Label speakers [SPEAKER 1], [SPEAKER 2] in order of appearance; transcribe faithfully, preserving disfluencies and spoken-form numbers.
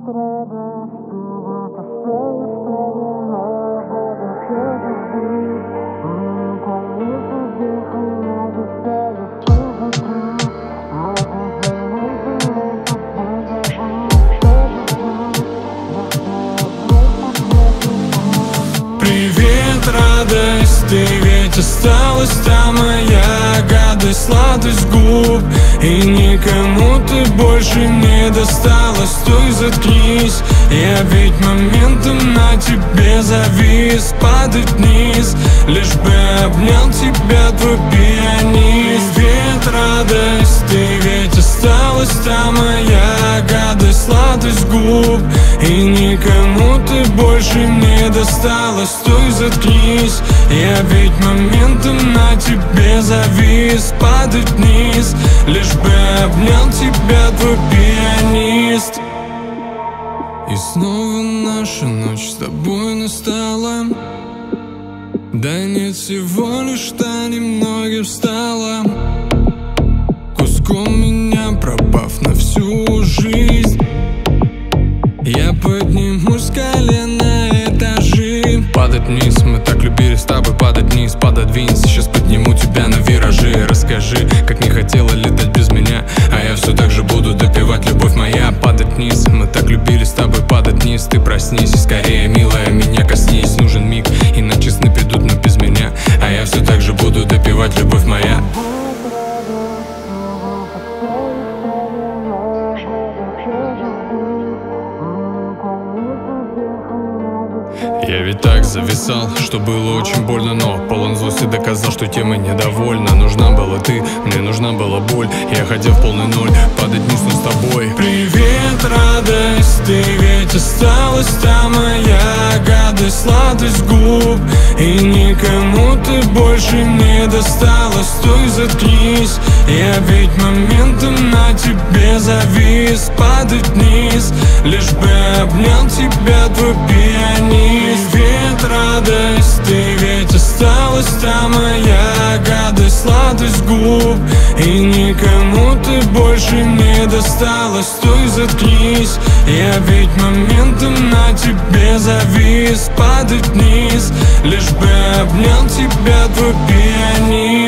[SPEAKER 1] Радость, ты ведь осталась там, моя гадость, сладость губ. И никому ты больше не досталась. Стой, заткнись, я ведь моментом на тебе завис. Падать вниз, лишь бы обнял тебя твой пианист. Привет, радость, ты ведь осталась там, моя гадость, сладость губ. И никому ты больше не досталась. Стой, заткнись, я ведь моментом на тебе завис. Падать вниз, лишь бы обнял тебя твой пианист. И снова наша ночь с тобой настала. Да нет, всего лишь та немногим стала куском меня, пропав на всю жизнь. Я поднимусь с колен на этажи. Падать вниз, мы так любили с тобой падать вниз. Пододвинься, сейчас подниму тебя на виражи. Расскажи, как не хотела летать без меня, а я все так же буду допевать, любовь моя. Падать вниз, мы так любили с тобой падать вниз. Ты проснись, скорее, милая, меня коснись. Нужен миг, иначе сны придут, но без меня, а я все так же буду допевать, любовь моя. Я ведь так зависал, что было очень больно, но полон злости доказал, что тема недовольна. Нужна была ты, мне нужна была боль. Я хотел в полный ноль падать вниз, но с тобой. Привет, радость, ты ведь осталась там, моя гадость, сладость губ. И никому ты больше не досталась. Стой, заткнись, я ведь моментом на тебе завис. Падать вниз, лишь бы обнял тебя твой пианист. Привет, радость, ты ведь осталась там, моя гадость, сладость губ. И никому ты больше не досталась. Стой, заткнись, я ведь моментом на тебе завис. Падать вниз, лишь бы обнял тебя твой пианист.